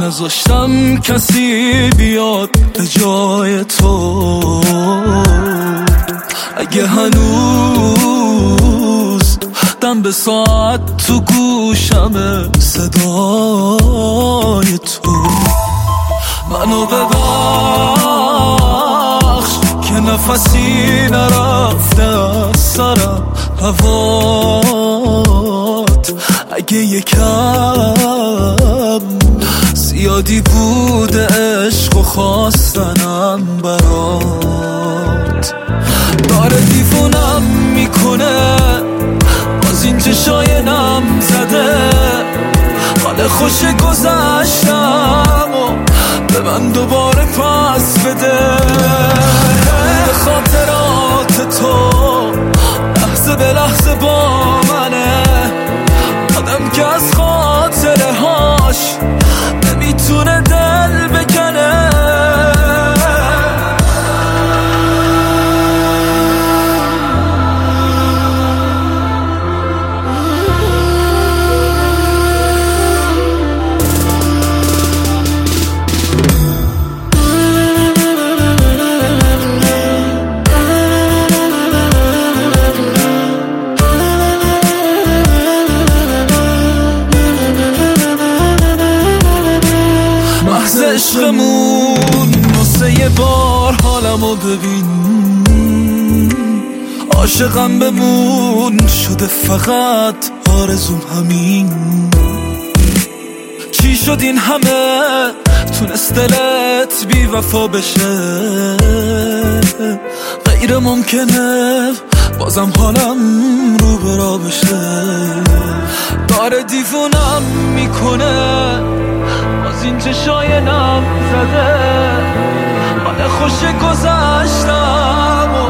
نذاشتم کسی بیاد به جای تو. اگه هنوز دم به ساعت تو گوشمه صدای تو، منو ببخش که نفسی نرفته از سرم هوات. اگه یکم زیادی بوده عشق و خواستنم برات، داره دیوونم میکنه باز این چشای نم زده. حال خوش گذشتم و به من دوباره پس بده. به خاطرات تو لحظه به لحظه با منه، آدم که از خاطره هاش نمیتونه دل بکنه. عشقمون نصه یه بار حالمو ببین، عاشقم بمون شده فقط آرزوم همین. چی شد این همه تونست دلت بی وفا بشه؟ غیر ممکنه بازم حالم رو برا بشه. داره دیوونم میکنه باز این چشای نم زده. حال خوش گذشتم و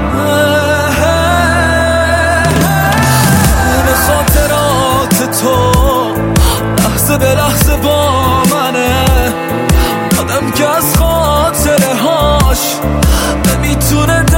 به خاطرات تو لحظه به لحظه با منه، آدم که از خاطره هاش نمیتونه